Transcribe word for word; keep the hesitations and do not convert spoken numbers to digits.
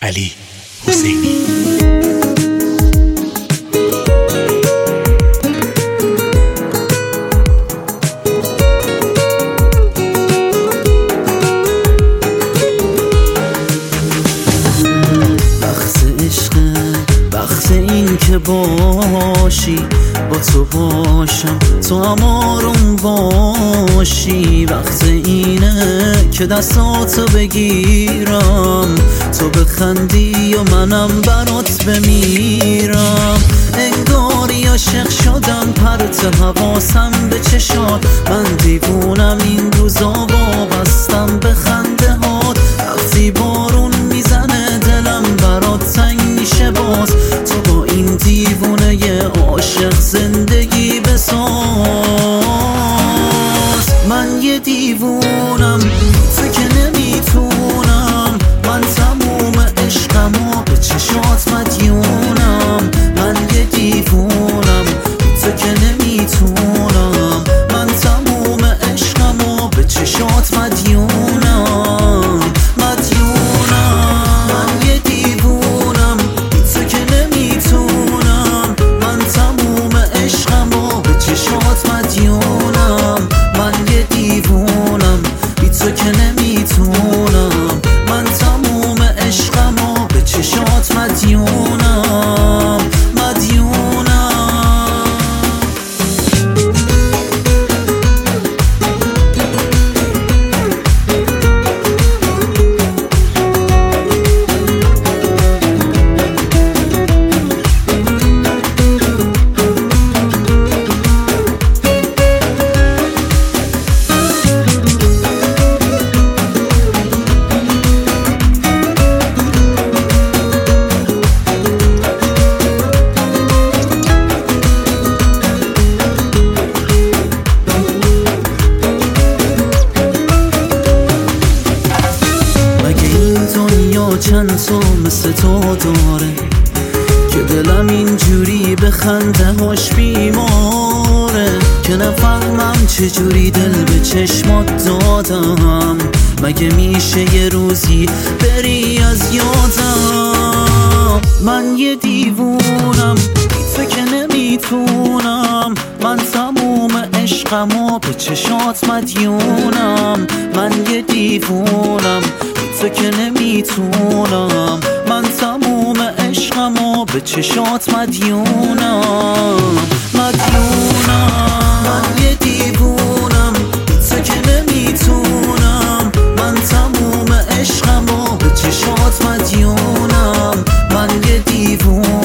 علی حسینی. این که باشی با تو باشم، تو هم آروم باشی. وقت اینه که دستاتو بگیرم، تو بخندی و منم برات بمیرم. انگاری عاشق شدم، پرت حواسم به چشات. من دیوونم این روزا، وابستم به خنده هات. وقتی بارون میزنه دلم برات تنگ میشه باز. تو با این دیوونه عاشق زندگی بساز. من یه دیوونم، تو که نمیتونم. من تموم عشقمو به چشات مدیونم. من یه دیوونم، تو که نمیتونم. من تموم عشقمو به چشات مدیونم. مدیونم من یه دیوونم، تو که نمیتونم. من تموم عشقمو به چشات مدیونم. من یه دیوونم، بی تو که نمیتونم. من تموم عشقمو به چشات مدیونم. مدیونم چند تو مثل تو داره که دلم اینجوری به خنده هاش بیماره. که نفهمم چجوری دل به چشمات دادم. مگه میشه یه روزی بری از یادم؟ من یه دیوونم، تو که نمیتونم. من تموم عشقمو به چشات مدیونم. من یه دیوونم، تو که نمیتونم. من تموم عشقمو به چشات مدیونم. مدیونم من یه دیوونم، تو که نمیتونم. من تموم عشقمو به چشات مدیونم. من یه دیوونم.